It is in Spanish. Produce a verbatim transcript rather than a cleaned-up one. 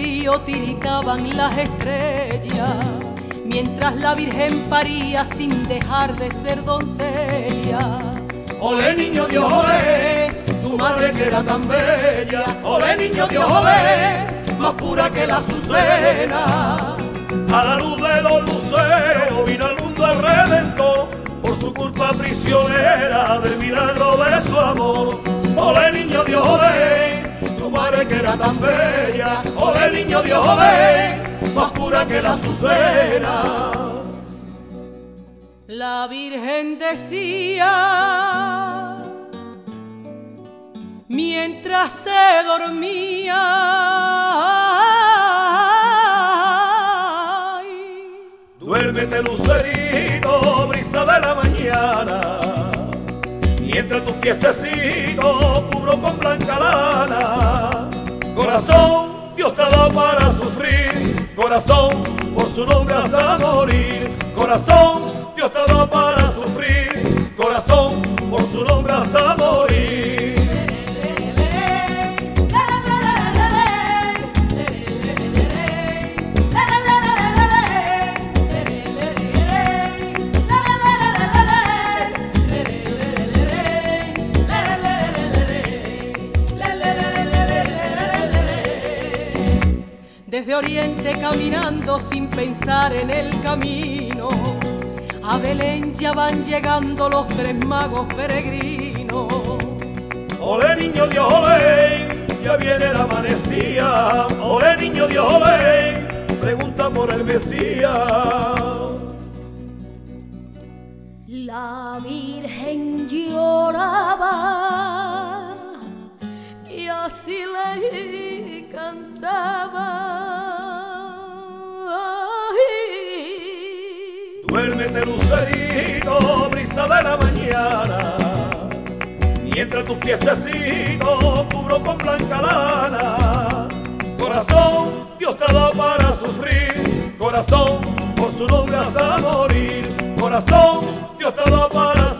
río tiritaban las estrellas, mientras la Virgen paría sin dejar de ser doncella. Olé, niño Dios, olé, tu madre que era tan bella. Olé, niño Dios, olé, más pura que la azucena. A la luz de los luceros vino al mundo el Redentor, por su culpa prisionera del milagro de su amor. Olé, niño Dios, olé, tu madre que era tan bella. Olé, niño Dios, olé, más pura que la azucena. La Virgen decía mientras se dormía: duérmete, lucerito, brisa de la mañana, y entre tus piececitos cubro con blanca lana. Corazón, Dios te ha dado para sufrir, corazón, por su nombre hasta morir. Corazón, Dios te ha dado para sufrir, corazón, por su nombre hasta morir. Desde Oriente caminando sin pensar en el camino, a Belén ya van llegando los tres magos peregrinos. Olé, niño Dios, olé, ya viene la amanecía. Olé, niño Dios, olé, pregunta por el Mesías. La Virgen lloraba y así le cantaba: duérmete, lucerito, brisa de la mañana, y entre tus piececitos cubro con blanca lana. Corazón, Dios te ha dado para sufrir, corazón, por su nombre hasta morir. Corazón, Dios te ha dado para